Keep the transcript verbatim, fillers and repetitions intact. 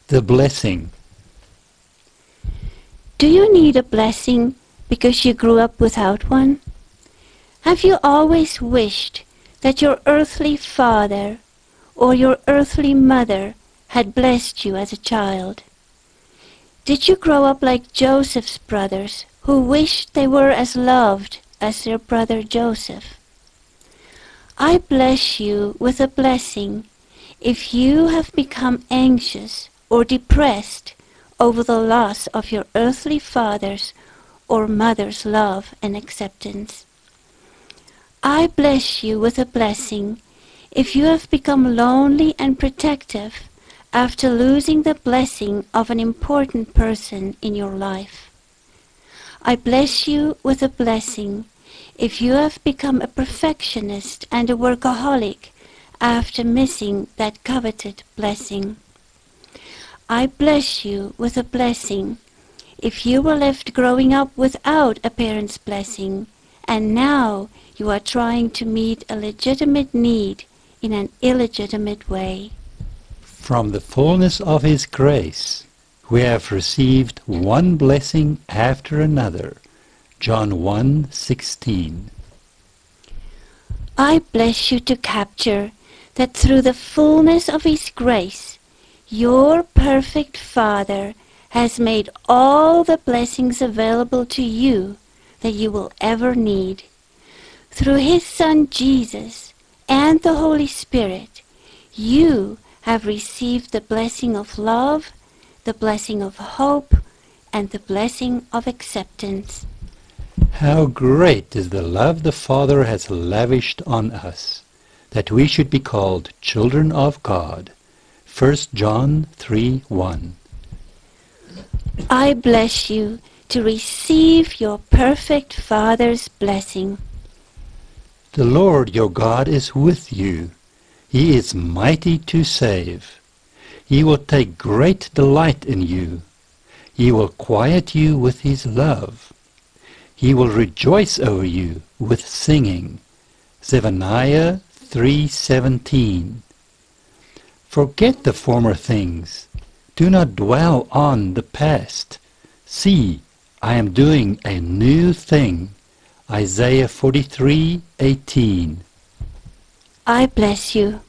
The blessing. Do you need a blessing because you grew up without one? Have you always wished that your earthly father or your earthly mother had blessed you as a child? Did you grow up like Joseph's brothers, who wished they were as loved as their brother Joseph? I bless you with a blessing if you have become anxious or depressed over the loss of your earthly father's or mother's love and acceptance. I bless you with a blessing if you have become lonely and protective after losing the blessing of an important person in your life. I bless you with a blessing if you have become a perfectionist and a workaholic after missing that coveted blessing. I bless you with a blessing if you were left growing up without a parent's blessing and now you are trying to meet a legitimate need in an illegitimate way. From the fullness of His grace, we have received one blessing after another. John one sixteen. I bless you to capture that through the fullness of His grace, your perfect Father has made all the blessings available to you that you will ever need. Through His Son Jesus and the Holy Spirit, you have received the blessing of love, the blessing of hope, and the blessing of acceptance. How great is the love the Father has lavished on us, that we should be called children of God. First John three one. I bless you to receive your perfect Father's blessing. The Lord your God is with you. He is mighty to save. He will take great delight in you. He will quiet you with His love. He will rejoice over you with singing. Zephaniah three seventeen. Forget the former things. Do not dwell on the past. See, I am doing a new thing. Isaiah forty-three eighteen. I bless you.